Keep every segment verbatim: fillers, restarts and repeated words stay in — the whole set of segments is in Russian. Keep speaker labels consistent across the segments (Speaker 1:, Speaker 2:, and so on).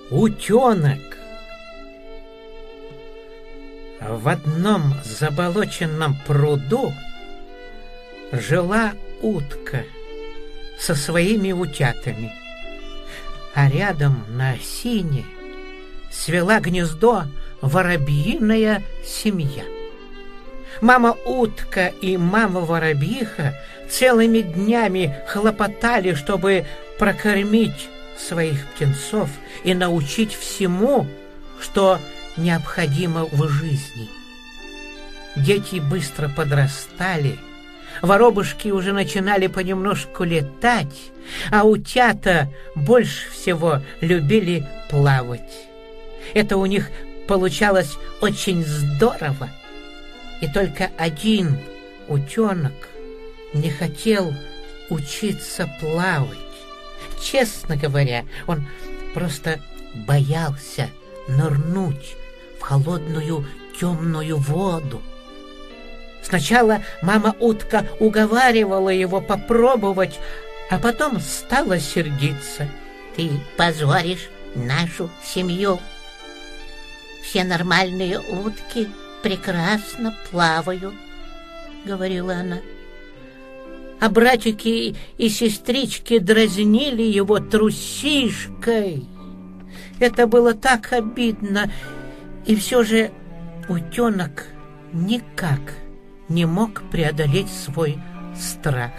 Speaker 1: Утенок. В одном заболоченном пруду жила утка со своими утятами, а рядом на осине свела гнездо воробьиная семья. Мама-утка и мама-воробьиха целыми днями хлопотали, чтобы прокормить своих птенцов и научить всему, что необходимо в жизни. Дети быстро подрастали, воробушки уже начинали понемножку летать, а утята больше всего любили плавать. Это у них получалось очень здорово. И только один утенок не хотел учиться плавать. Честно говоря, он просто боялся нырнуть в холодную темную воду. Сначала мама-утка уговаривала его попробовать, а потом стала сердиться. «Ты позоришь нашу семью. Все нормальные утки прекрасно плавают», — говорила она. А братики и сестрички дразнили его трусишкой. Это было так обидно, и все же утенок никак не мог преодолеть свой страх.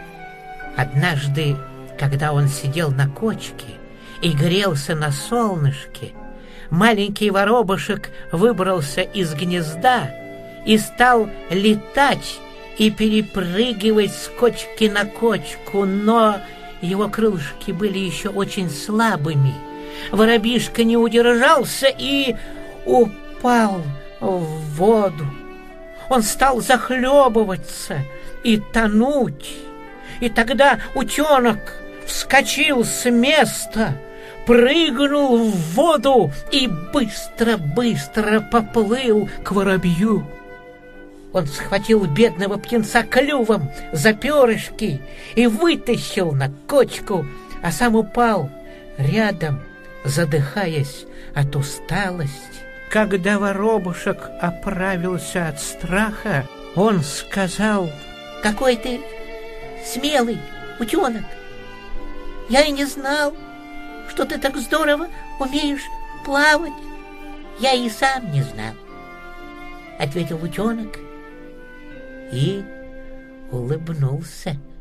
Speaker 1: Однажды, когда он сидел на кочке и грелся на солнышке, маленький воробушек выбрался из гнезда и стал летать и перепрыгивать с кочки на кочку, но его крылышки были еще очень слабыми. Воробишка не удержался и упал в воду. Он стал захлебываться и тонуть. И тогда утенок вскочил с места, прыгнул в воду и быстро-быстро поплыл к воробью. Он схватил бедного птенца клювом за перышки и вытащил на кочку, а сам упал рядом, задыхаясь от усталости. Когда воробушек оправился от страха, он сказал: «Какой ты смелый утенок! Я и не знал, что ты так здорово умеешь плавать». «Я и сам не знал», — ответил утенок и улыбнулся.